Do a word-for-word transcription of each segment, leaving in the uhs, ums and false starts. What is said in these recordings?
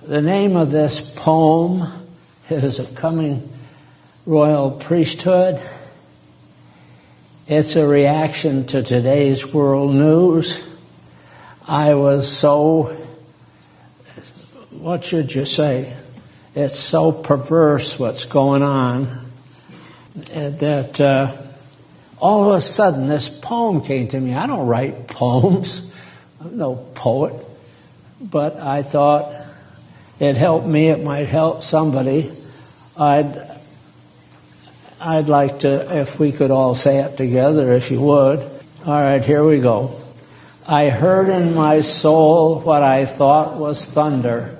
The name of this poem is A Coming Royal Priesthood. It's a reaction to today's world news. I was so, what should you say? It's so perverse what's going on that uh, all of a sudden this poem came to me. I don't write poems. I'm no poet. But I thought it helped me. It might help somebody. I'd I'd like to, if we could all say it together, if you would. All right, here we go. I heard in my soul what I thought was thunder.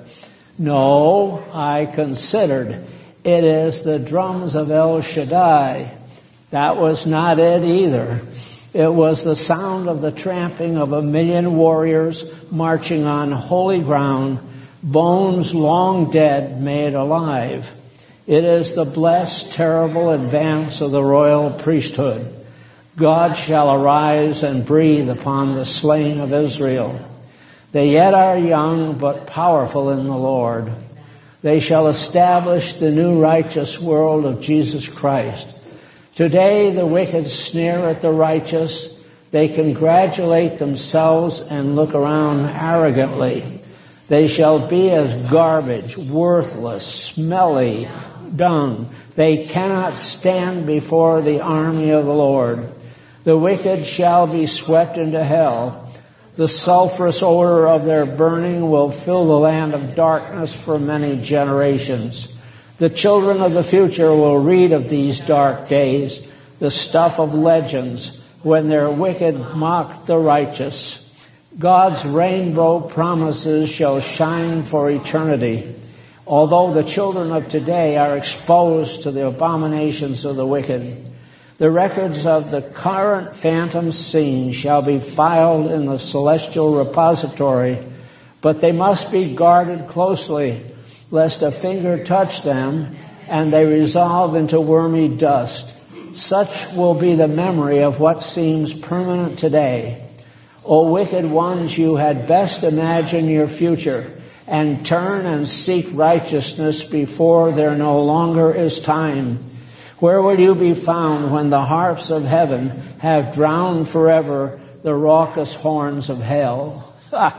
No, I considered it is the drums of El Shaddai. That was not it either. It was the sound of the tramping of a million warriors marching on holy ground, bones long dead made alive. It is the blessed, terrible advance of the royal priesthood. God shall arise and breathe upon the slain of Israel. They yet are young, but powerful in the Lord. They shall establish the new righteous world of Jesus Christ. Today the wicked sneer at the righteous. They congratulate themselves and look around arrogantly. They shall be as garbage, worthless, smelly dung. They cannot stand before the army of the Lord. The wicked shall be swept into hell. The sulfurous odor of their burning will fill the land of darkness for many generations. The children of the future will read of these dark days, the stuff of legends, when their wicked mocked the righteous. God's rainbow promises shall shine for eternity, although the children of today are exposed to the abominations of the wicked. The records of the current phantom scene shall be filed in the celestial repository, but they must be guarded closely, lest a finger touch them and they resolve into wormy dust. Such will be the memory of what seems permanent today. O wicked ones, you had best imagine your future and turn and seek righteousness before there no longer is time. Where will you be found when the harps of heaven have drowned forever the raucous horns of hell?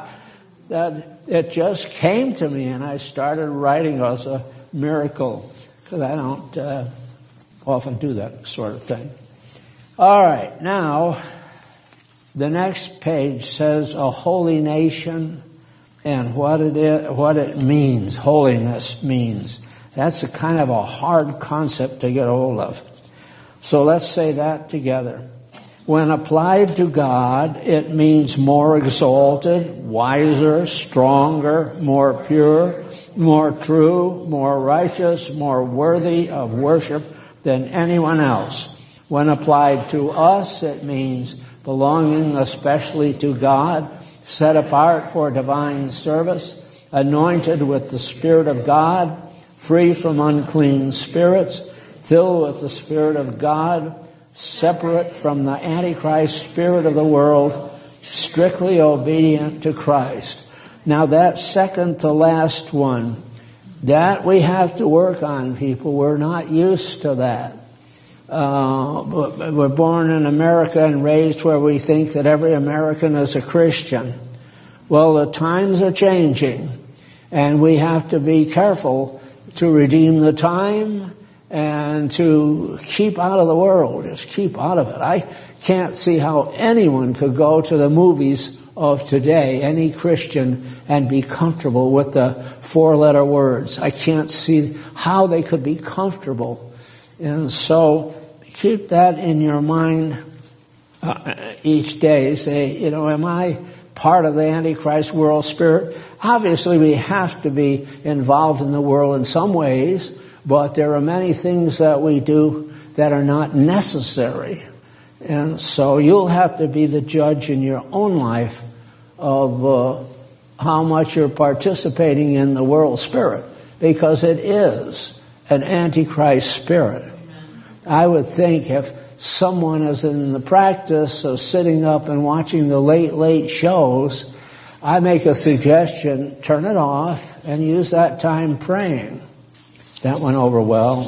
That it just came to me, and I started writing as a miracle, because I don't uh, often do that sort of thing. All right, now the next page says a holy nation and what it is, what it means, holiness means. That's a kind of a hard concept to get hold of. So let's say that together. When applied to God, it means more exalted, wiser, stronger, more pure, more true, more righteous, more worthy of worship than anyone else. When applied to us, it means belonging especially to God, set apart for divine service, anointed with the Spirit of God, free from unclean spirits, filled with the Spirit of God, separate from the Antichrist spirit of the world, strictly obedient to Christ. Now that second to last one, that we have to work on, people. We're not used to that. Uh, we're born in America and raised where we think that every American is a Christian. Well, the times are changing, and we have to be careful to redeem the time and to keep out of the world. Just keep out of it. I can't see how anyone could go to the movies of today, any Christian, and be comfortable with the four-letter words. I can't see how they could be comfortable. And so keep that in your mind uh, each day. Say, you know, am I part of the Antichrist world spirit? Obviously, we have to be involved in the world in some ways, but there are many things that we do that are not necessary. And so you'll have to be the judge in your own life of uh, how much you're participating in the world spirit, because it is an Antichrist spirit. I would think if someone is in the practice of sitting up and watching the late, late shows, I make a suggestion, turn it off and use that time praying. That went over well.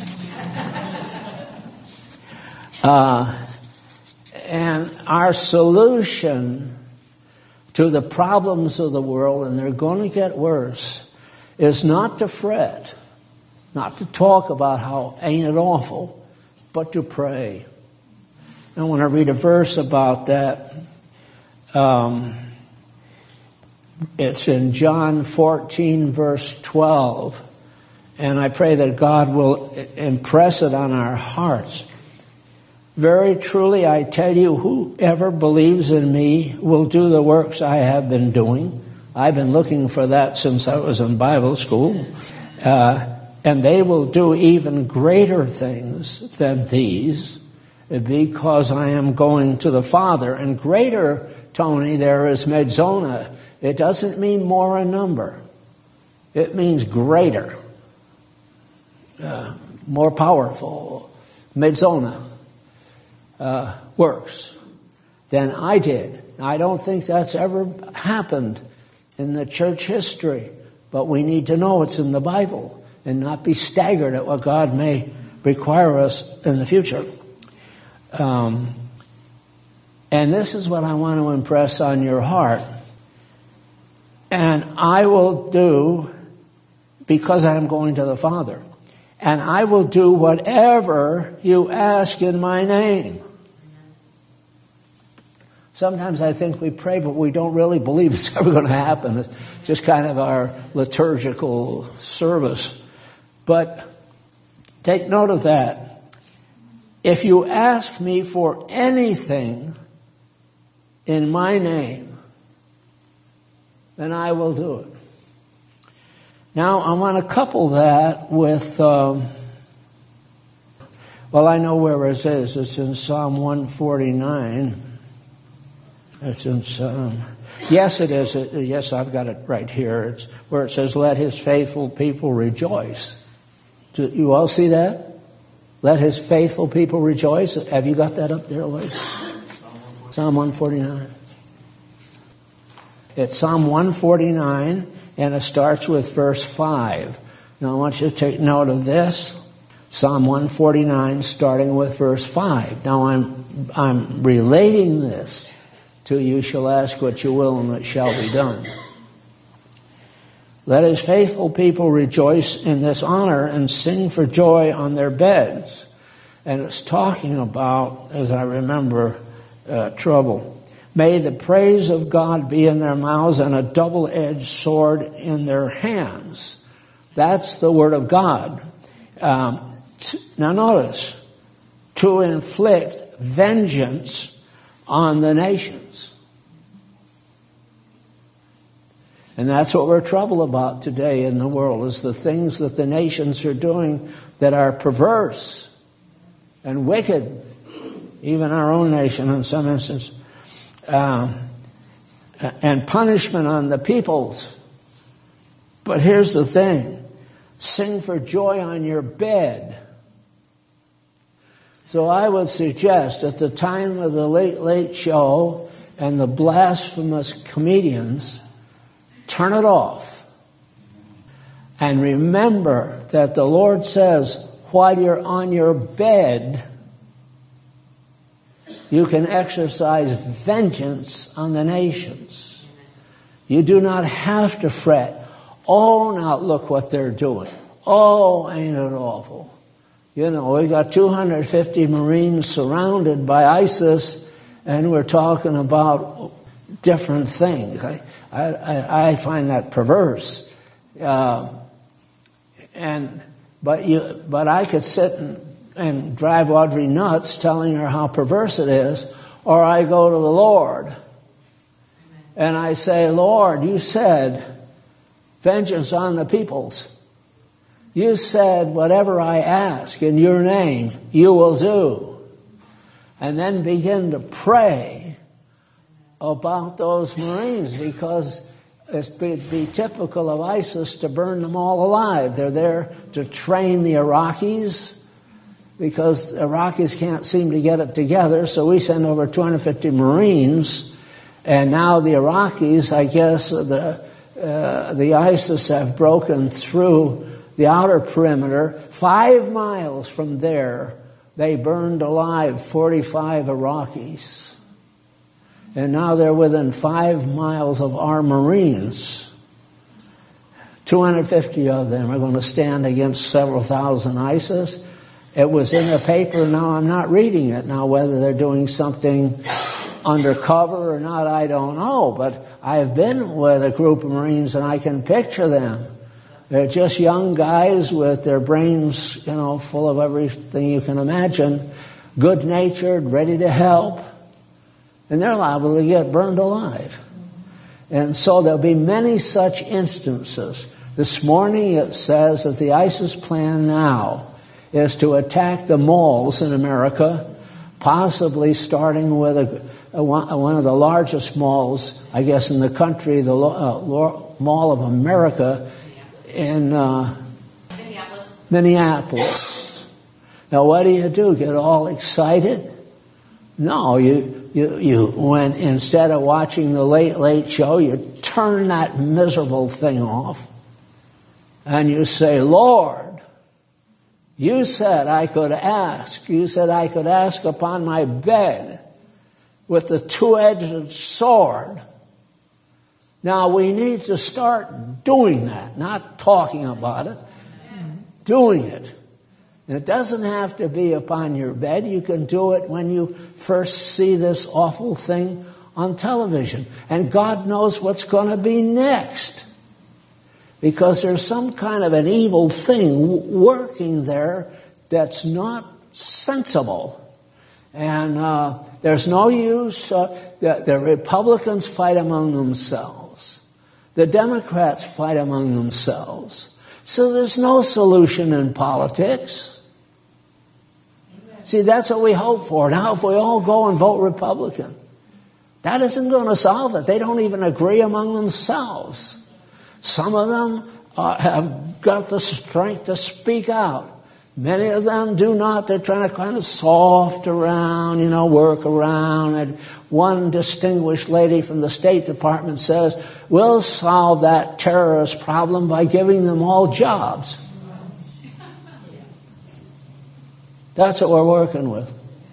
Uh, and our solution to the problems of the world, and they're going to get worse, is not to fret, not to talk about how ain't it awful, but to pray. I want to read a verse about that. Um, it's in John fourteen, verse twelve. And I pray that God will impress it on our hearts. Very truly, I tell you, whoever believes in me will do the works I have been doing. I've been looking for that since I was in Bible school. Uh, and they will do even greater things than these, because I am going to the Father. And greater, Tony, there is mezzona. It doesn't mean more in number. It means greater, uh, more powerful, mezzona. Uh, works than I did. I don't think that's ever happened in the church history, but we need to know it's in the Bible and not be staggered at what God may require us in the future. Um, and this is what I want to impress on your heart. And I will do, because I am going to the Father, and I will do whatever you ask in my name. Sometimes I think we pray, but we don't really believe it's ever going to happen. It's just kind of our liturgical service. But take note of that. If you ask me for anything in my name, then I will do it. Now, I want to couple that with, um, well, I know where it is. It's in Psalm one forty-nine. It's in Psalm, yes, it is. It, yes, I've got it right here. It's where it says, let his faithful people rejoice. Do you all see that? Let his faithful people rejoice. Have you got that up there, Lloyd? Psalm one forty-nine. It's Psalm one forty-nine. And it starts with verse five. Now I want you to take note of this. Psalm one forty-nine, starting with verse five. Now I'm I'm relating this to you shall ask what you will and it shall be done. Let his faithful people rejoice in this honor and sing for joy on their beds. And it's talking about, as I remember, uh, trouble. May the praise of God be in their mouths and a double-edged sword in their hands. That's the word of God. Um, t- now notice, to inflict vengeance on the nations. And that's what we're troubled about today in the world, is the things that the nations are doing that are perverse and wicked. Even our own nation in some instances. Um, and punishment on the peoples. But here's the thing. Sing for joy on your bed. So I would suggest at the time of the Late Late Show and the blasphemous comedians, turn it off. And remember that the Lord says, while you're on your bed, you can exercise vengeance on the nations. You do not have to fret. Oh, now look what they're doing. Oh, ain't it awful. You know, we got two hundred fifty Marines surrounded by ISIS, and we're talking about different things. I, I, I find that perverse. Uh, and but you, but I could sit and and drive Audrey nuts telling her how perverse it is, or I go to the Lord and I say, Lord, you said vengeance on the peoples. You said whatever I ask in your name, you will do. And then begin to pray about those Marines, because it'd be, be typical of ISIS to burn them all alive. They're there to train the Iraqis, because Iraqis can't seem to get it together, so we send over two hundred fifty Marines And now the Iraqis, I guess, the uh, the ISIS have broken through the outer perimeter. Five miles from there, they burned alive forty-five Iraqis. And now they're within five miles of our Marines. two hundred fifty of them are going to stand against several thousand ISIS. It was in the paper. Now I'm not reading it. Now whether they're doing something undercover or not, I don't know. But I've been with a group of Marines and I can picture them. They're just young guys with their brains, you know, full of everything you can imagine, good-natured, ready to help. And they're liable to get burned alive. And so there'll be many such instances. This morning it says that the ISIS plan now is to attack the malls in America, possibly starting with a, a, one of the largest malls, I guess, in the country, the uh, Mall of America in uh, Minneapolis. Minneapolis. Now, what do you do? Get all excited? No, you you you when instead of watching the Late Late Show, you turn that miserable thing off, and you say, Lord, you said I could ask. You said I could ask upon my bed with the two-edged sword. Now, we need to start doing that, not talking about it, doing it. And it doesn't have to be upon your bed. You can do it when you first see this awful thing on television. And God knows what's going to be next. Because there's some kind of an evil thing working there that's not sensible. And uh, there's no use. Uh, the, the Republicans fight among themselves. The Democrats fight among themselves. So there's no solution in politics. See, that's what we hope for. Now, if we all go and vote Republican, that isn't going to solve it. They don't even agree among themselves. Some of them uh, have got the strength to speak out. Many of them do not. They're trying to kind of soft around, you know, work around. And one distinguished lady from the State Department says, we'll solve that terrorist problem by giving them all jobs. That's what we're working with.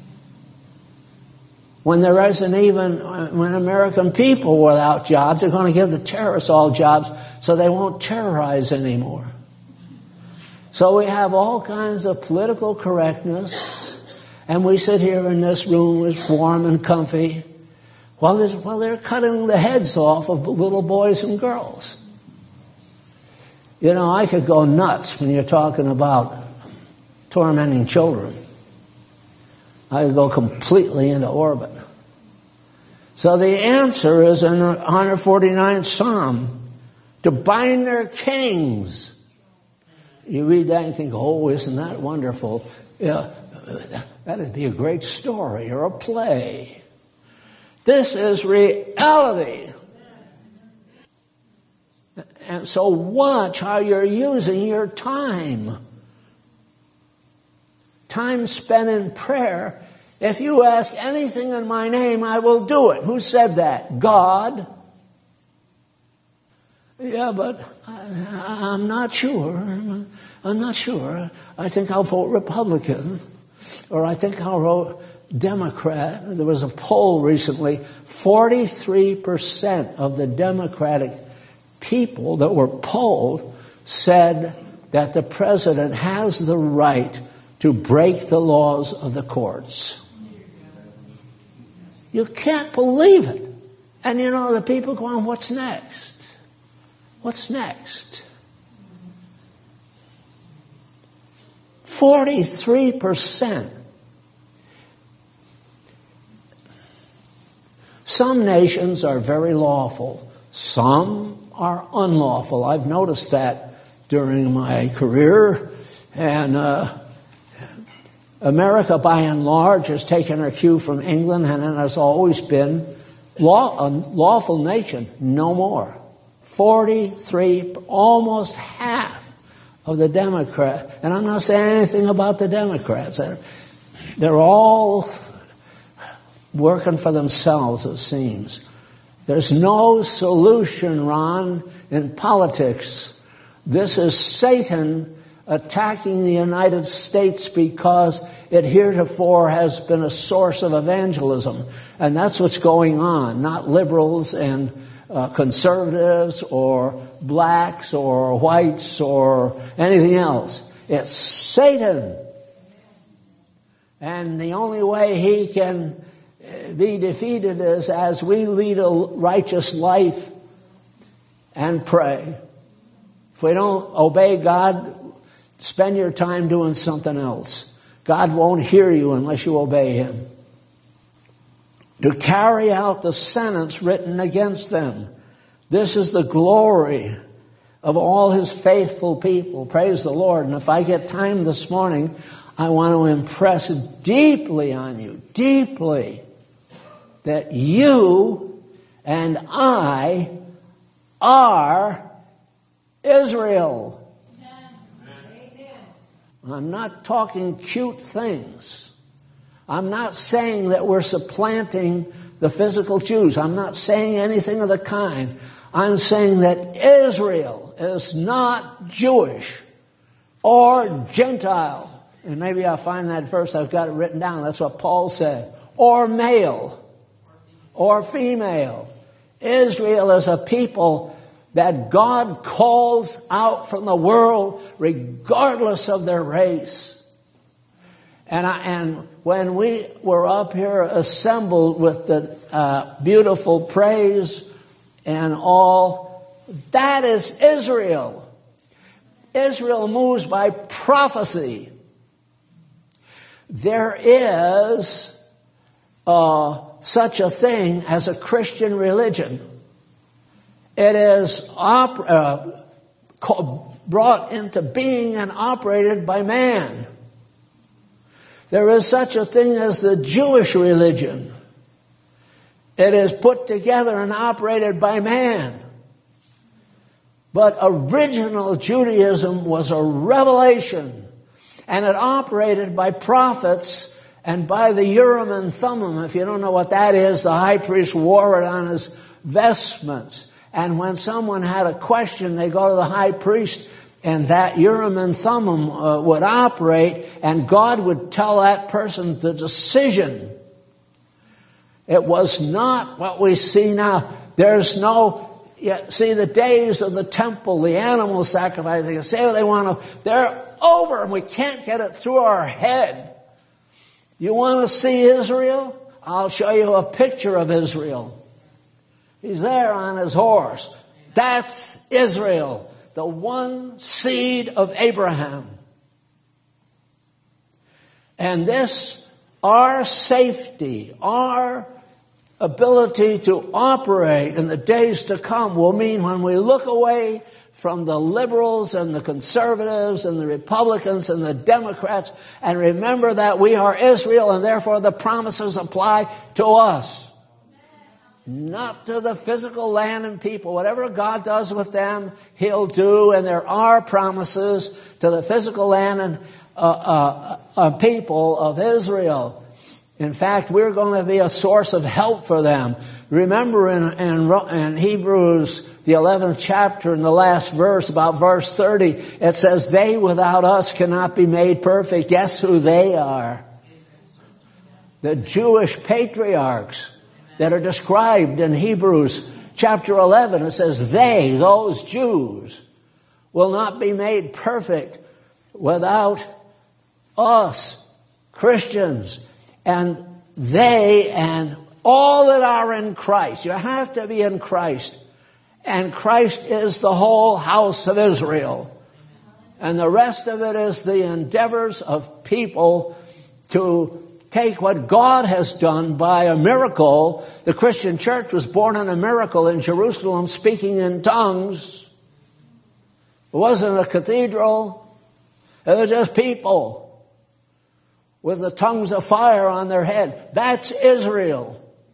When there isn't even, when American people without jobs, they're going to give the terrorists all jobs so they won't terrorize anymore. So we have all kinds of political correctness, and we sit here in this room, it's warm and comfy, while, while they're cutting the heads off of little boys and girls. You know, I could go nuts when you're talking about tormenting children. I could go completely into orbit. So the answer is in the one forty-ninth Psalm, to bind their kings. You read that and you think, oh, isn't that wonderful? Yeah, that'd be a great story or a play. This is reality. And so watch how you're using your time. Time spent in prayer. If you ask anything in my name, I will do it. Who said that? God. Yeah, but I, I'm not sure. I'm not sure. I think I'll vote Republican. Or I think I'll vote Democrat. There was a poll recently. forty-three percent of the Democratic people that were polled said that the president has the right to break the laws of the courts. You can't believe it. And you know, the people go on, what's next? What's next? forty-three percent. Some nations are very lawful. Some are unlawful. I've noticed that during my career. And uh, America, by and large, has taken her cue from England, and it has always been law, a lawful nation, no more. forty-three, almost half of the Democrats, and I'm not saying anything about the Democrats. They're, they're all working for themselves, it seems. There's no solution, Ron, in politics. This is Satan attacking the United States because it heretofore has been a source of evangelism. And that's what's going on, not liberals and uh, conservatives or blacks or whites or anything else. It's Satan. And the only way he can be defeated is as we lead a righteous life and pray. If we don't obey God, spend your time doing something else. God won't hear you unless you obey Him. To carry out the sentence written against them. This is the glory of all His faithful people. Praise the Lord. And if I get time this morning, I want to impress deeply on you, deeply, that you and I are Israel. I'm not talking cute things. I'm not saying that we're supplanting the physical Jews. I'm not saying anything of the kind. I'm saying that Israel is not Jewish or Gentile. And maybe I'll find that verse. I've got it written down. That's what Paul said. Or male or female. Israel is a people that God calls out from the world regardless of their race. And, I, and when we were up here assembled with the uh, beautiful praise and all, that is Israel. Israel moves by prophecy. There is uh, such a thing as a Christian religion. It is op- uh, brought into being and operated by man. There is such a thing as the Jewish religion. It is put together and operated by man. But original Judaism was a revelation, and it operated by prophets and by the Urim and Thummim. If you don't know what that is, the high priest wore it on his vestments. And when someone had a question, they go to the high priest, and that Urim and Thummim uh, would operate, and God would tell that person the decision. It was not what we see now. There's no, yeah, see, the days of the temple, the animal sacrifice, they can say what they want to, they're over, and we can't get it through our head. You want to see Israel? I'll show you a picture of Israel. He's there on his horse. That's Israel, the one seed of Abraham. And this, our safety, our ability to operate in the days to come will mean when we look away from the liberals and the conservatives and the Republicans and the Democrats and remember that we are Israel and therefore the promises apply to us. Not to the physical land and people. Whatever God does with them, He'll do. And there are promises to the physical land and uh, uh, uh, people of Israel. In fact, we're going to be a source of help for them. Remember in, in, in Hebrews, the eleventh chapter, in the last verse, about verse thirty, it says, they without us cannot be made perfect. Guess who they are? The Jewish patriarchs that are described in Hebrews chapter eleven. It says, they, those Jews, will not be made perfect without us, Christians. And they and all that are in Christ. You have to be in Christ. And Christ is the whole house of Israel. And the rest of it is the endeavors of people to take what God has done by a miracle. The Christian church was born in a miracle in Jerusalem, speaking in tongues. It wasn't a cathedral. It was just people with the tongues of fire on their head. That's Israel.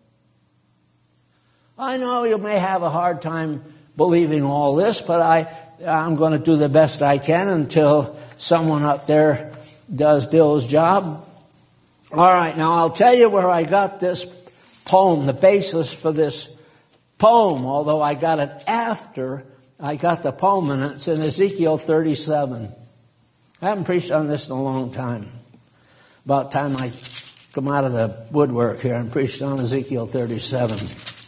I know you may have a hard time believing all this, but I, I'm going to do the best I can until someone up there does Bill's job. All right, now I'll tell you where I got this poem, the basis for this poem, although I got it after I got the poem, and it's in Ezekiel thirty-seven. I haven't preached on this in a long time. About time I come out of the woodwork here and preached on Ezekiel thirty-seven.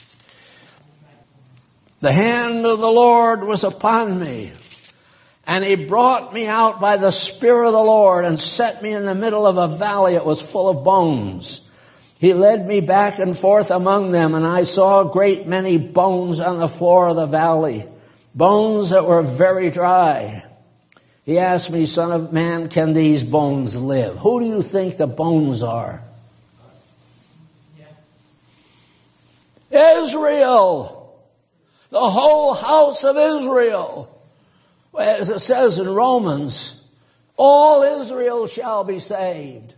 The hand of the Lord was upon me, and he brought me out by the Spirit of the Lord and set me in the middle of a valley. It was full of bones. He led me back and forth among them, and I saw a great many bones on the floor of the valley, bones that were very dry. He asked me, Son of man, can these bones live? Who do you think the bones are? Yeah. Israel. The whole house of Israel. As it says in Romans, all Israel shall be saved.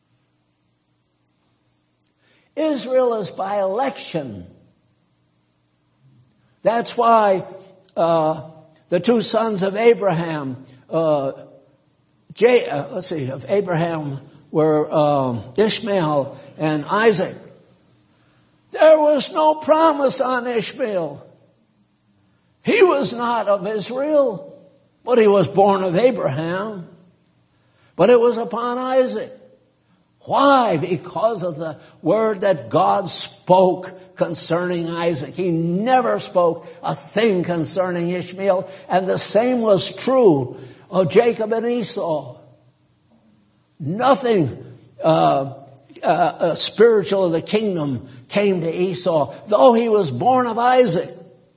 Israel is by election. That's why uh, the two sons of Abraham, uh, J, uh, let's see, of Abraham were um, Ishmael and Isaac. There was no promise on Ishmael. He was not of Israel, but he was born of Abraham. But it was upon Isaac. Why? Because of the word that God spoke concerning Isaac. He never spoke a thing concerning Ishmael. And the same was true of Jacob and Esau. Nothing uh, uh, uh, spiritual of the kingdom came to Esau, though he was born of Isaac.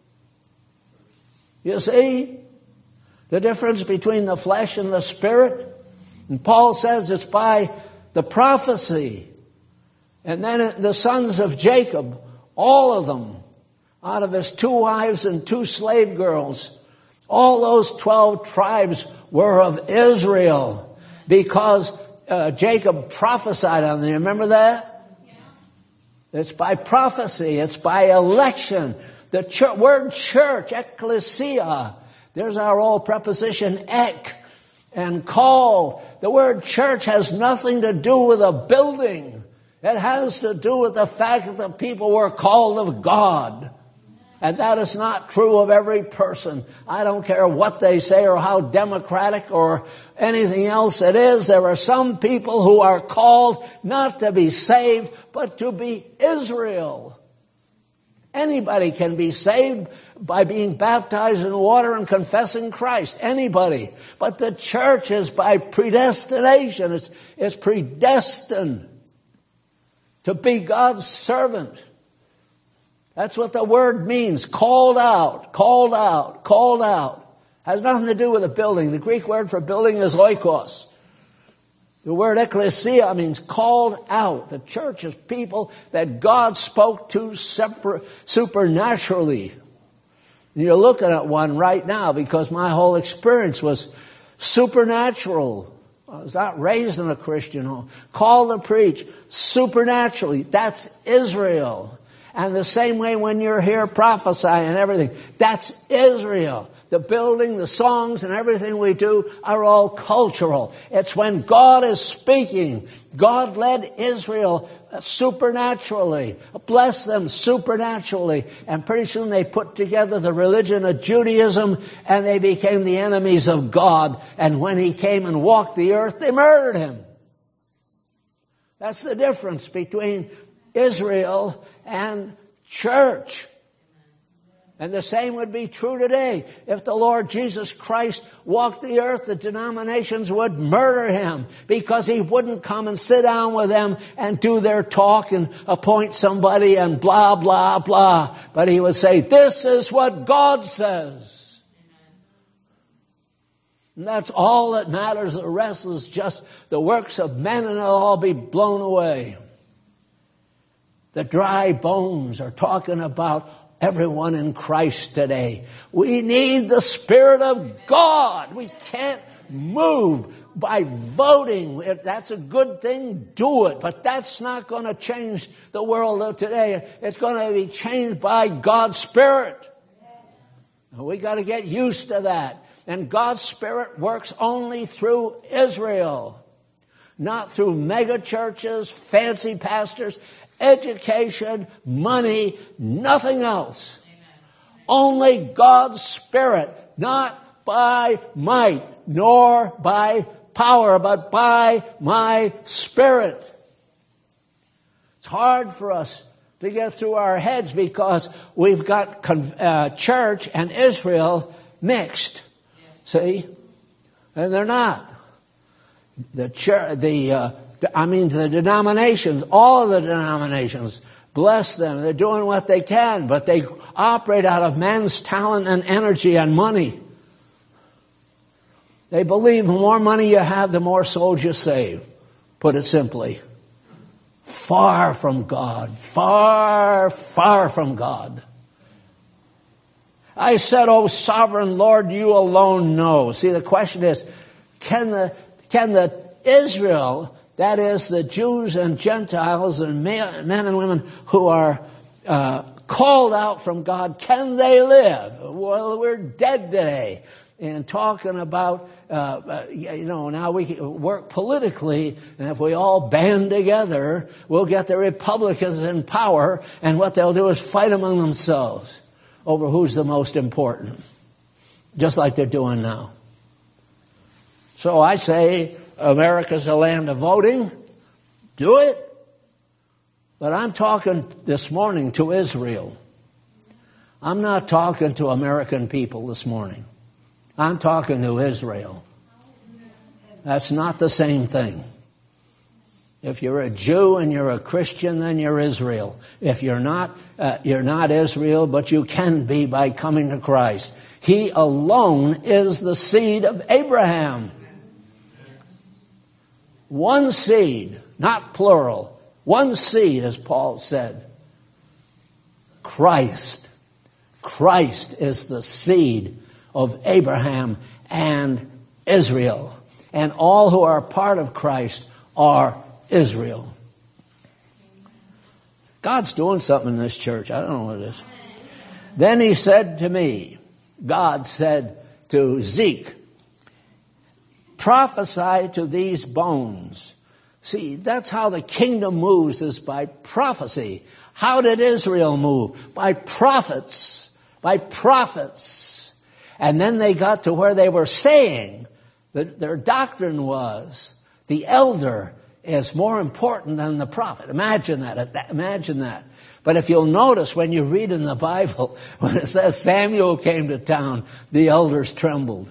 You see the difference between the flesh and the spirit? And Paul says it's by the prophecy. And then the sons of Jacob, all of them, out of his two wives and two slave girls, all those twelve tribes were of Israel because uh, Jacob prophesied on them. Remember that? Yeah. It's by prophecy. It's by election. The church, word church, ecclesia, there's our old preposition ek and call. The word church has nothing to do with a building. It has to do with the fact that the people were called of God. And that is not true of every person. I don't care what they say or how democratic or anything else it is. There are some people who are called not to be saved, but to be Israel. Anybody can be saved by being baptized in water and confessing Christ. Anybody. But the church is by predestination. It's, it's predestined to be God's servant. That's what the word means. Called out, called out, called out. Has nothing to do with a building. The Greek word for building is oikos. The word ecclesia means called out. The church is people that God spoke to super, supernaturally. And you're looking at one right now because my whole experience was supernatural. I was not raised in a Christian home. Called to preach supernaturally. That's Israel. And the same way when you're here prophesying and everything, that's Israel. The building, the songs, and everything we do are all cultural. It's when God is speaking. God led Israel supernaturally, blessed them supernaturally, and pretty soon they put together the religion of Judaism, and they became the enemies of God. And when he came and walked the earth, they murdered him. That's the difference between Israel and church. And the same would be true today. If the Lord Jesus Christ walked the earth, the denominations would murder him because he wouldn't come and sit down with them and do their talk and appoint somebody and blah, blah, blah. But he would say, this is what God says. And that's all that matters. The rest is just the works of men, and it'll all be blown away. The dry bones are talking about everyone in Christ today. We need the Spirit of God. We can't move by voting. If that's a good thing, do it. But that's not going to change the world of today. It's going to be changed by God's Spirit. We got to get used to that. And God's Spirit works only through Israel, not through mega churches, fancy pastors, education, money, nothing else. Only God's Spirit, not by might, nor by power, but by my Spirit. It's hard for us to get through our heads because we've got uh, church and Israel mixed. See? And they're not. The church, the, uh, I mean, the denominations, all of the denominations, bless them. They're doing what they can, but they operate out of man's talent and energy and money. They believe the more money you have, the more souls you save. Put it simply. Far from God. Far, far from God. I said, "O sovereign Lord, you alone know." See, the question is, can the, can the Israel, that is the Jews and Gentiles and men and women who are uh, called out from God, can they live? Well, we're dead today. And talking about, uh, uh, you know, now we can work politically, and if we all band together, we'll get the Republicans in power, and what they'll do is fight among themselves over who's the most important, just like they're doing now. So I say, America's a land of voting. Do it. But I'm talking this morning to Israel. I'm not talking to American people this morning. I'm talking to Israel. That's not the same thing. If you're a Jew and you're a Christian, then you're Israel. If you're not, uh, you're not Israel, but you can be by coming to Christ. He alone is the seed of Abraham. One seed, not plural. One seed, as Paul said. Christ. Christ is the seed of Abraham and Israel. And all who are part of Christ are Israel. God's doing something in this church. I don't know what it is. Then he said to me, God said to Zeke, prophesy to these bones. See, that's how the kingdom moves, is by prophecy. How did Israel move? By prophets. By prophets. And then they got to where they were saying that their doctrine was the elder is more important than the prophet. Imagine that. Imagine that. But if you'll notice when you read in the Bible, when it says Samuel came to town, the elders trembled.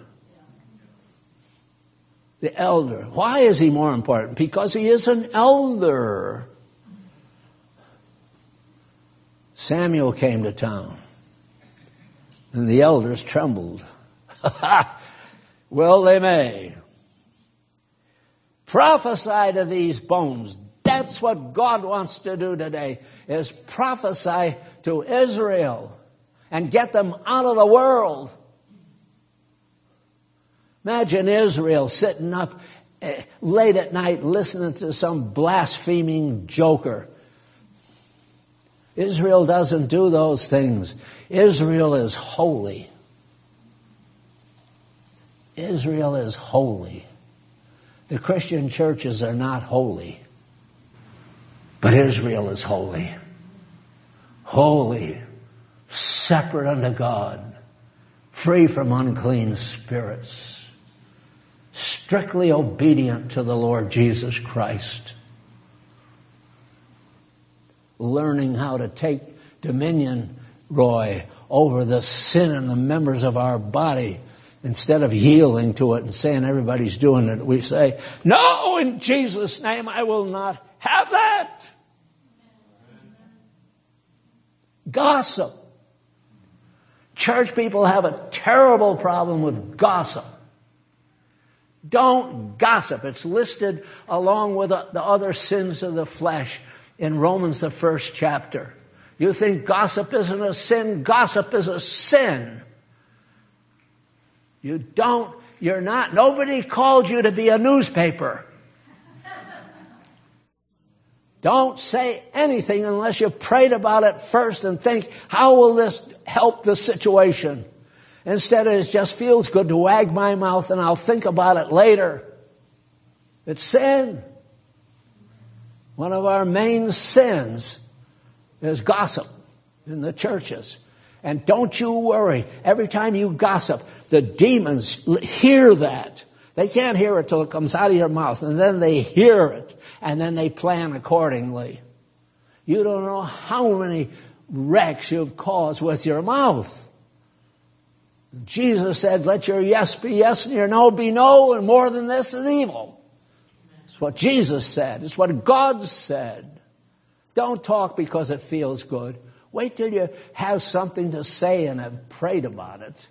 The elder. Why is he more important? Because he is an elder. Samuel came to town. And the elders trembled. Well, they may. Prophesy to these bones. That's what God wants to do today, is prophesy to Israel and get them out of the world. Imagine Israel sitting up late at night listening to some blaspheming joker. Israel doesn't do those things. Israel is holy. Israel is holy. The Christian churches are not holy. But Israel is holy. Holy. Separate unto God. Free from unclean spirits. Strictly obedient to the Lord Jesus Christ. Learning how to take dominion, Roy, over the sin in the members of our body. Instead of yielding to it and saying everybody's doing it, we say, no, in Jesus' name, I will not have that. Gossip. Church people have a terrible problem with gossip. Don't gossip. It's listed along with the other sins of the flesh in Romans, the first chapter. You think gossip isn't a sin? Gossip is a sin. You don't, you're not, nobody called you to be a newspaper. Don't say anything unless you've prayed about it first and think, how will this help the situation? Instead, it just feels good to wag my mouth and I'll think about it later. It's sin. One of our main sins is gossip in the churches. And don't you worry. Every time you gossip, the demons hear that. They can't hear it till it comes out of your mouth. And then they hear it. And then they plan accordingly. You don't know how many wrecks you've caused with your mouth. Jesus said, let your yes be yes and your no be no, and more than this is evil. It's what Jesus said. It's what God said. Don't talk because it feels good. Wait till you have something to say and have prayed about it.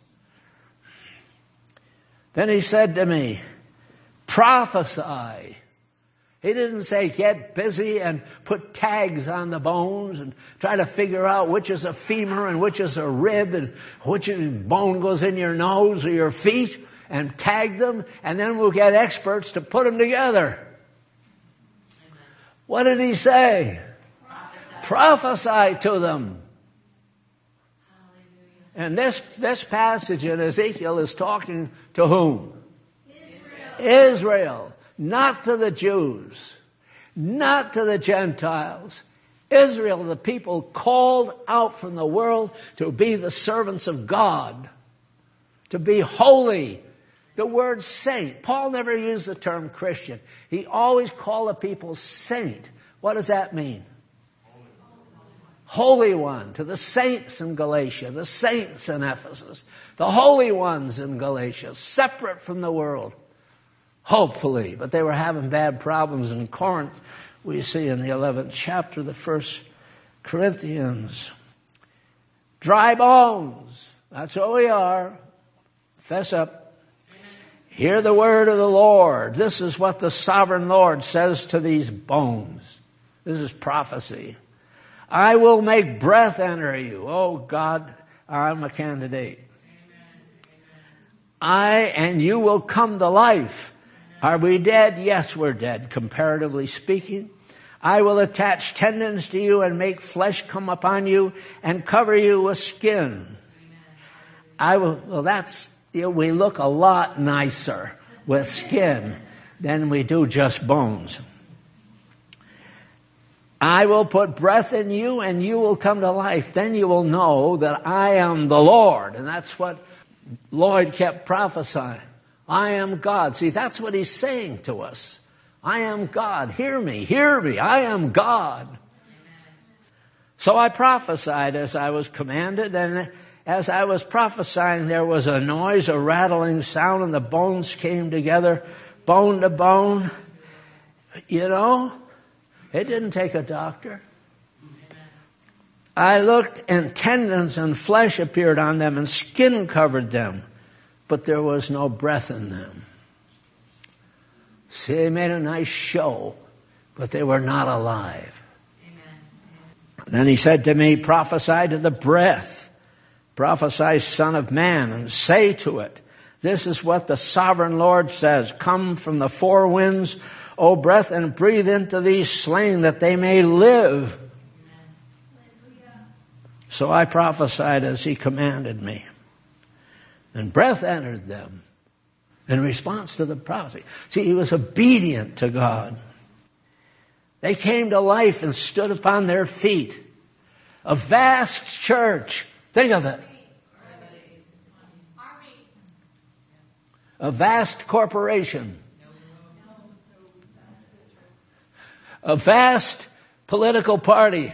Then he said to me, prophesy. He didn't say get busy and put tags on the bones and try to figure out which is a femur and which is a rib and which bone goes in your nose or your feet and tag them, and then we'll get experts to put them together. What did he say? Prophesy, Prophesy to them. Hallelujah. And this, this passage in Ezekiel is talking to whom? Israel. Israel. Not to the Jews, not to the Gentiles. Israel, the people called out from the world to be the servants of God, to be holy. The word saint. Paul never used the term Christian. He always called the people saint. What does that mean? Holy one. To the saints in Galatia, the saints in Ephesus, the holy ones in Galatia, separate from the world. Hopefully, but they were having bad problems in Corinth. We see in the eleventh chapter, the first Corinthians. Dry bones. That's what we are. Fess up. Hear the word of the Lord. This is what the sovereign Lord says to these bones. This is prophecy. I will make breath enter you. Oh God, I'm a candidate. I and you will come to life. Are we dead? Yes, we're dead, comparatively speaking. I will attach tendons to you and make flesh come upon you and cover you with skin. I will, well, that's, you know, we look a lot nicer with skin than we do just bones. I will put breath in you and you will come to life. Then you will know that I am the Lord. And that's what Lloyd kept prophesying. I am God. See, that's what he's saying to us. I am God. Hear me. Hear me. I am God. Amen. So I prophesied as I was commanded, and as I was prophesying, there was a noise, a rattling sound, and the bones came together, bone to bone. You know, it didn't take a doctor. I looked, and tendons and flesh appeared on them, and skin covered them. But there was no breath in them. See, they made a nice show, but they were not alive. Amen. Then he said to me, prophesy to the breath. Prophesy, Son of Man, and say to it, this is what the sovereign Lord says. Come from the four winds, O breath, and breathe into these slain that they may live. Amen. So I prophesied as he commanded me. And breath entered them in response to the prophecy. See, he was obedient to God. They came to life and stood upon their feet. A vast church. Think of it. A vast corporation. A vast political party.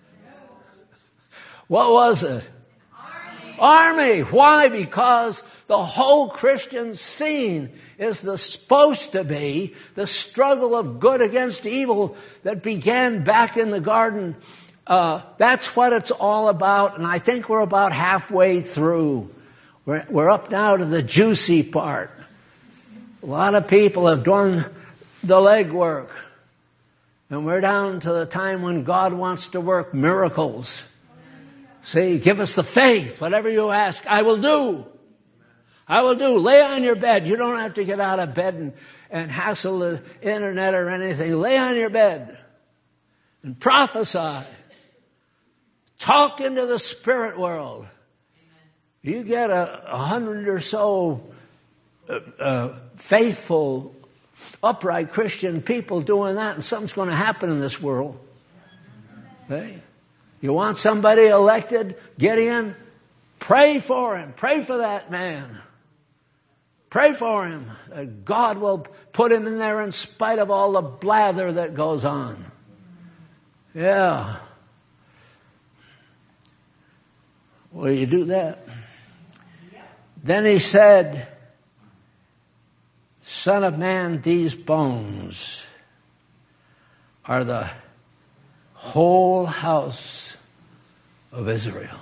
What was it? Army. Why? Because the whole Christian scene is the, supposed to be the struggle of good against evil that began back in the garden. Uh, that's what it's all about, and I think we're about halfway through. We're, we're up now to the juicy part. A lot of people have done the legwork, and we're down to the time when God wants to work miracles. See, give us the faith. Whatever you ask, I will do. I will do. Lay on your bed. You don't have to get out of bed and, and hassle the internet or anything. Lay on your bed and prophesy. Talk into the spirit world. You get a, a hundred or so uh, uh, faithful, upright Christian people doing that, and something's going to happen in this world. Okay? You want somebody elected, Gideon? Pray for him. Pray for that man. Pray for him. God will put him in there in spite of all the blather that goes on. Yeah. Will you do that? Then he said, Son of man, these bones are the whole house of Israel.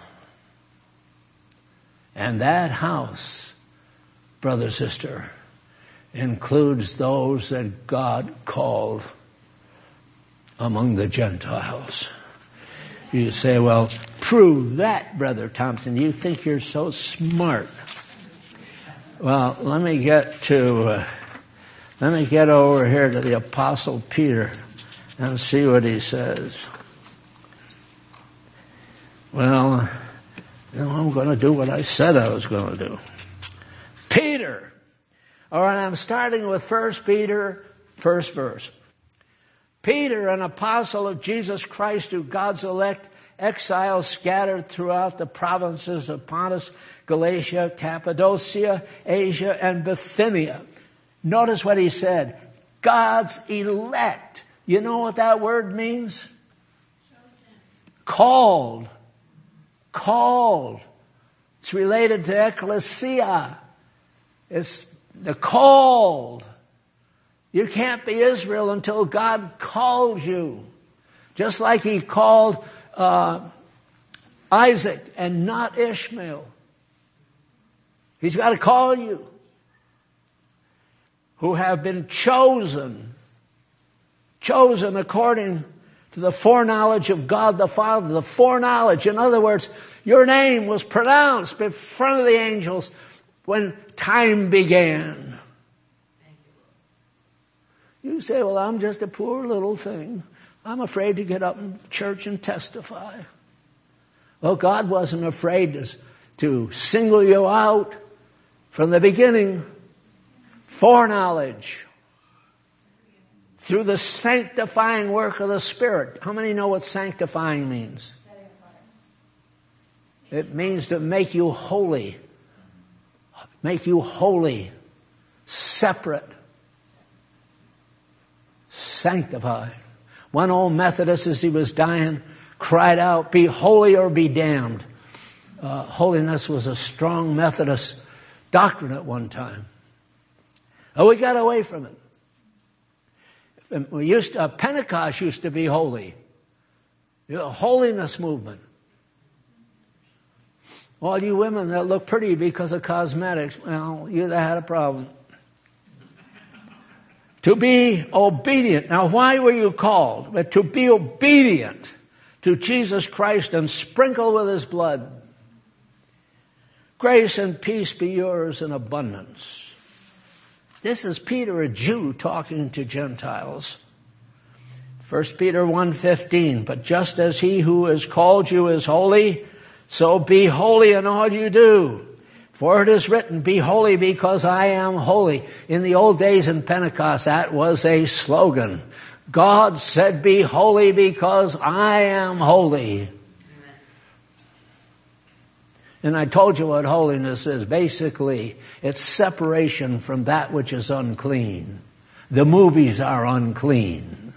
And that house, brother, sister, includes those that God called among the Gentiles. You say, well, prove that, Brother Thompson. You think you're so smart. Well, let me get to, uh, let me get over here to the Apostle Peter and see what he says. Well, you know, I'm going to do what I said I was going to do. Peter. All right, I'm starting with First Peter, first verse. Peter, an apostle of Jesus Christ, who God's elect exiles scattered throughout the provinces of Pontus, Galatia, Cappadocia, Asia, and Bithynia. Notice what he said. God's elect. You know what that word means? Called. Called. It's related to ecclesia. It's the called. You can't be Israel until God calls you. Just like he called uh, Isaac and not Ishmael. He's got to call you. Who have been chosen. Chosen according to the foreknowledge of God the Father. The foreknowledge. In other words, your name was pronounced in front of the angels when time began. You say, well, I'm just a poor little thing. I'm afraid to get up in church and testify. Well, God wasn't afraid to, to single you out from the beginning. Foreknowledge. Through the sanctifying work of the Spirit. How many know what sanctifying means? It means to make you holy. Make you holy. Separate. Sanctified. One old Methodist, as he was dying, cried out, be holy or be damned. Uh, holiness was a strong Methodist doctrine at one time. Oh, we got away from it. We used to, uh, Pentecost used to be holy. The holiness movement. All you women that look pretty because of cosmetics, well, you had a problem. To be obedient. Now, why were you called? But to be obedient to Jesus Christ and sprinkle with his blood. Grace and peace be yours in abundance. This is Peter, a Jew, talking to Gentiles. First Peter one fifteen, but just as he who has called you is holy, so be holy in all you do. For it is written, be holy because I am holy. In the old days in Pentecost, that was a slogan. God said, be holy because I am holy. Amen. And I told you what holiness is. Basically, it's separation from that which is unclean. The movies are unclean.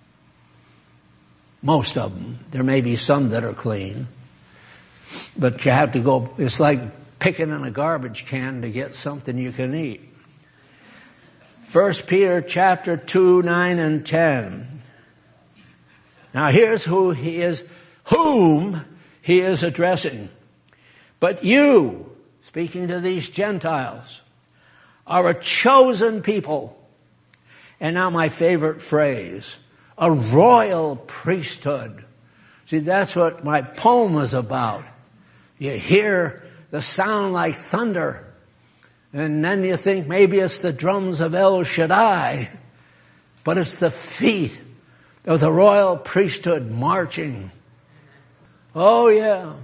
Most of them. There may be some that are clean. But you have to go, it's like picking in a garbage can to get something you can eat. First Peter chapter two, nine and ten. Now here's who he is, whom he is addressing. But you, speaking to these Gentiles, are a chosen people. And now my favorite phrase, a royal priesthood. See, that's what my poem is about. You hear the sound like thunder, and then you think maybe it's the drums of El Shaddai, but it's the feet of the royal priesthood marching. Oh yeah.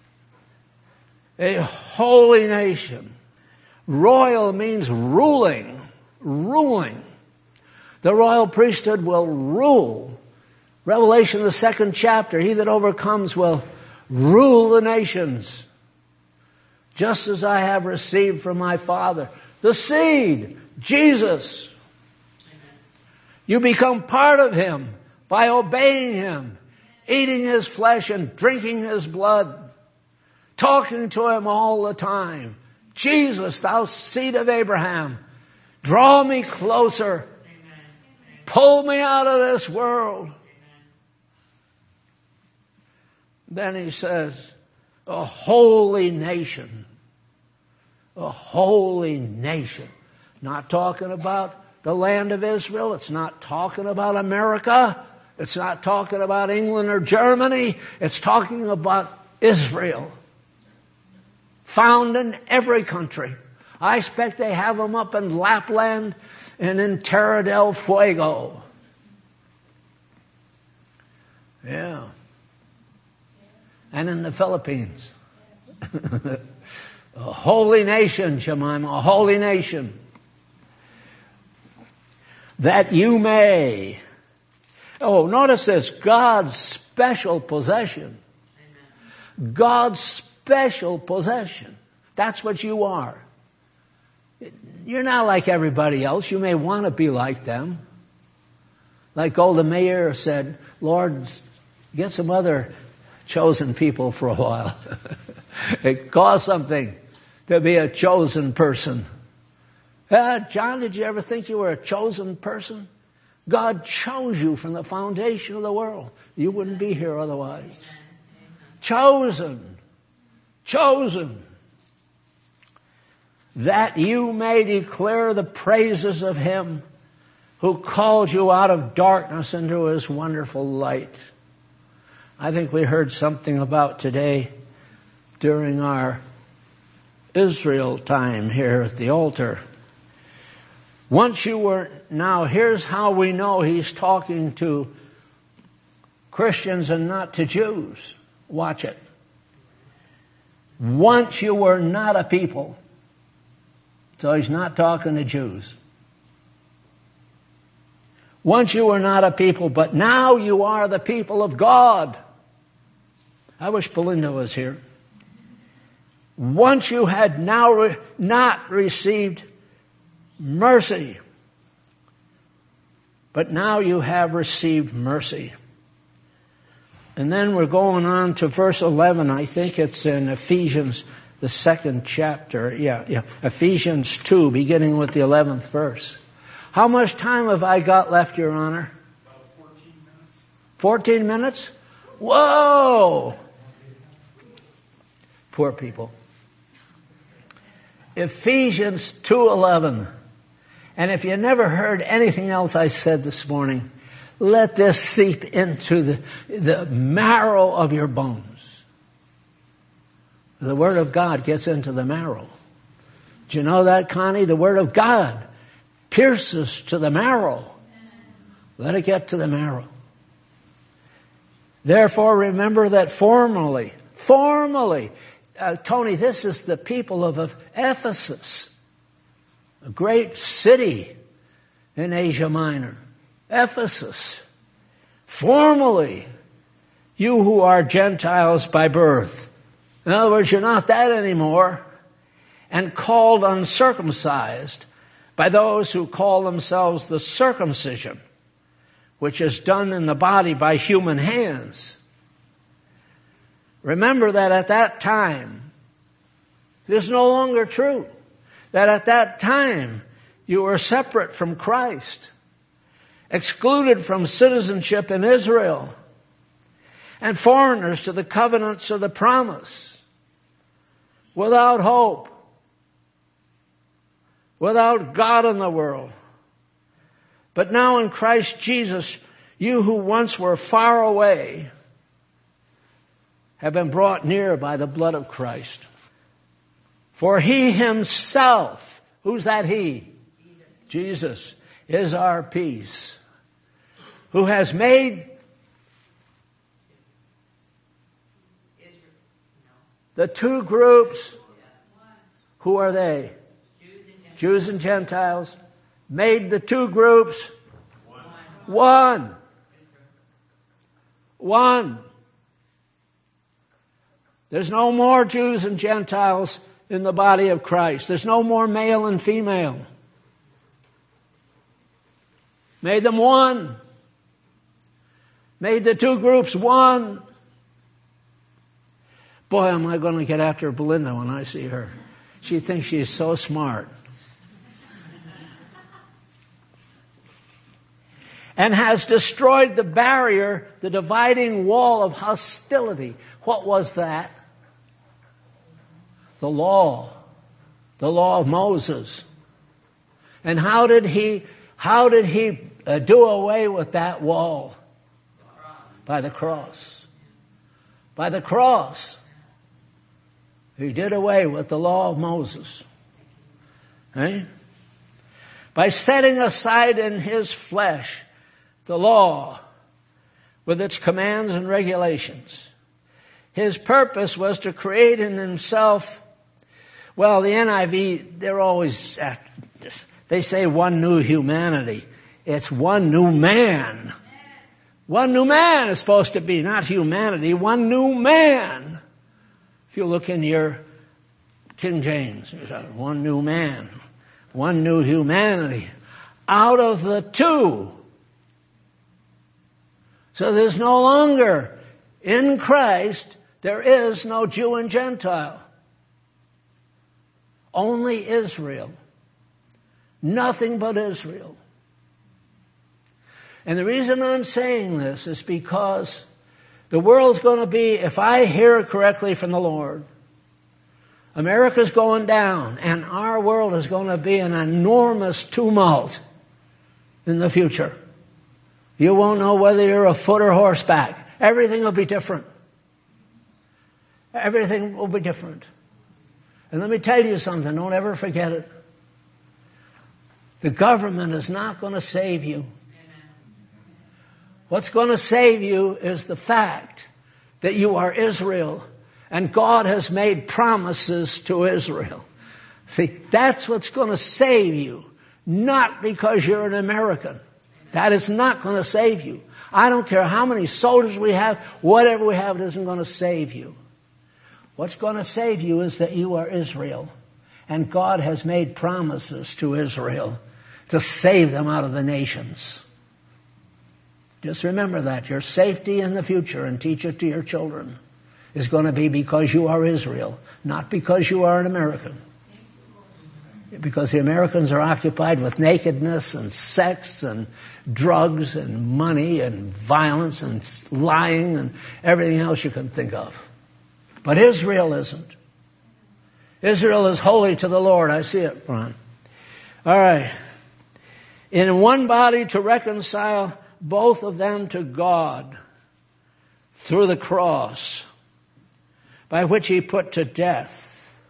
A holy nation. Royal means ruling, ruling. The royal priesthood will rule. Revelation, the second chapter, he that overcomes will rule the nations. just as I have received from my Father. The seed, Jesus. You become part of Him by obeying Him, eating His flesh and drinking His blood, talking to Him all the time. Jesus, thou seed of Abraham, draw me closer. Pull me out of this world. Then He says, a holy nation. A holy nation. Not talking about the land of Israel. It's not talking about America. It's not talking about England or Germany. It's talking about Israel. Found in every country. I expect they have them up in Lapland and in Terra del Fuego. Yeah. And in the Philippines. A holy nation, Jemima, a holy nation. That you may. Oh, notice this. God's special possession. Amen. God's special possession. That's what you are. You're not like everybody else. You may want to be like them. Like Golda Meir said, Lord, get some other chosen people for a while. It costs something to be a chosen person. Uh, John, did you ever think you were a chosen person? God chose you from the foundation of the world. You wouldn't be here otherwise. Chosen. Chosen. That you may declare the praises of Him who called you out of darkness into His wonderful light. I think we heard something about today during our Israel time here at the altar. Once you were, now here's how we know He's talking to Christians and not to Jews. Watch it. Once you were not a people. So He's not talking to Jews. Once you were not a people, but now you are the people of God. I wish Belinda was here. Once you had now re- not received mercy, but now you have received mercy. And then we're going on to verse eleven. I think it's in Ephesians, the second chapter. Yeah, yeah. Ephesians two, beginning with the eleventh verse. How much time have I got left, Your Honor? About fourteen minutes. fourteen minutes? Whoa! Poor people. Ephesians two eleven. And if you never heard anything else I said this morning, let this seep into the, the marrow of your bones. The Word of God gets into the marrow. Do you know that, Connie? The Word of God pierces to the marrow. Let it get to the marrow. Therefore, remember that formerly, formerly, uh, Tony, this is the people of, of Ephesus, a great city in Asia Minor. Ephesus. Formerly, you who are Gentiles by birth. In other words, you're not that anymore. And called uncircumcised by those who call themselves the circumcision, which is done in the body by human hands. Remember that at that time, this is no longer true. That at that time, you were separate from Christ, excluded from citizenship in Israel, and foreigners to the covenants of the promise, without hope, without God in the world. But now in Christ Jesus, you who once were far away have been brought near by the blood of Christ. For He Himself, who's that He? Jesus, is our peace, who has made the two groups. Who are they? Jews and Gentiles. Made the two groups one. One. There's no more Jews and Gentiles in the body of Christ. There's no more male and female. Made them one. Made the two groups one. Boy, am I going to get after Belinda when I see her. She thinks she's so smart. And has destroyed the barrier, the dividing wall of hostility. What was that? The law. The law of Moses. And how did he, how did he uh, do away with that wall? By the cross. By the cross. He did away with the law of Moses. Eh? By setting aside in his flesh the law with its commands and regulations. His purpose was to create in himself, well, the N I V, they're always, they say one new humanity. It's one new man. One new man is supposed to be, not humanity, one new man. If you look in your King James, one new man, one new humanity. Out of the two. So there's no longer, in Christ, there is no Jew and Gentile. Only Israel. Nothing but Israel. And the reason I'm saying this is because the world's going to be, if I hear it correctly from the Lord, America's going down, and our world is going to be an enormous tumult in the future. You won't know whether you're a foot or horseback. Everything will be different. Everything will be different. And let me tell you something, don't ever forget it. The government is not going to save you. What's going to save you is the fact that you are Israel, and God has made promises to Israel. See, that's what's going to save you, not because you're an American. That is not going to save you. I don't care how many soldiers we have, whatever we have, it isn't going to save you. What's going to save you is that you are Israel, and God has made promises to Israel to save them out of the nations. Just remember that. Your safety in the future, and teach it to your children, is going to be because you are Israel, not because you are an American. Because the Americans are occupied with nakedness and sex and drugs and money and violence and lying and everything else you can think of. But Israel isn't. Israel is holy to the Lord. I see it, Ron. All right. In one body to reconcile both of them to God through the cross, by which he put to death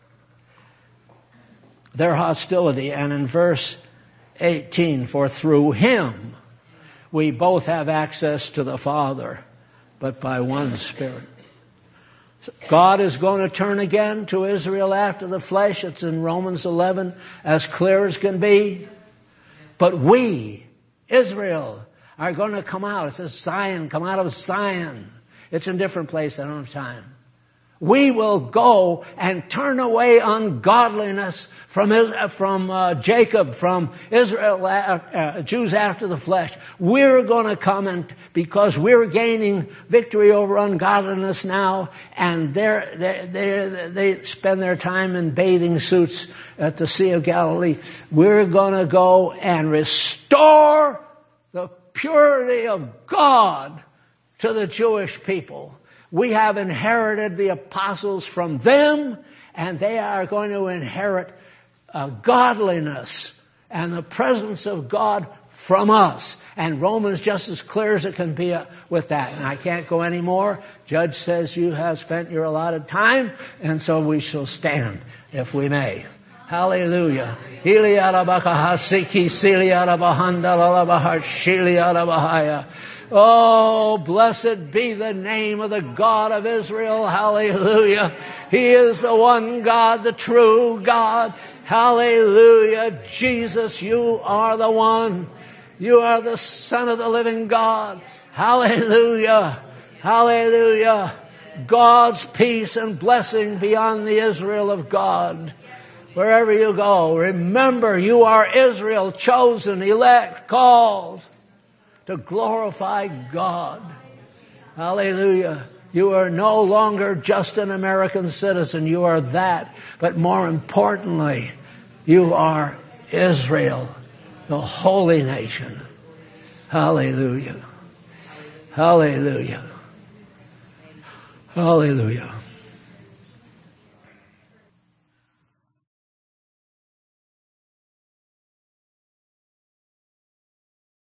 their hostility. And in verse eighteen, for through him we both have access to the Father, but by one Spirit. So God is going to turn again to Israel after the flesh. It's in Romans eleven, as clear as can be. But we, Israel, are going to come out. It says Zion, come out of Zion. It's in a different place. I don't have time. We will go and turn away ungodliness from from uh, Jacob, from Israel, uh, uh, Jews after the flesh. We're going to come, and because we're gaining victory over ungodliness now, and they're, they're, they're, they spend their time in bathing suits at the Sea of Galilee. We're going to go and restore the purity of God to the Jewish people. We have inherited the apostles from them, and they are going to inherit uh, godliness and the presence of God from us. And Romans just as clear as it can be uh, with that. And I can't go any more. Judge says you have spent your allotted time, and so we shall stand, if we may. Hallelujah. Oh, blessed be the name of the God of Israel. Hallelujah. He is the one God, the true God. Hallelujah. Jesus, you are the one. You are the Son of the living God. Hallelujah. Hallelujah. God's peace and blessing be on the Israel of God. Wherever you go, remember you are Israel, chosen, elect, called to glorify God. Hallelujah. You are no longer just an American citizen. You are that. But more importantly, you are Israel, the holy nation. Hallelujah. Hallelujah. Hallelujah.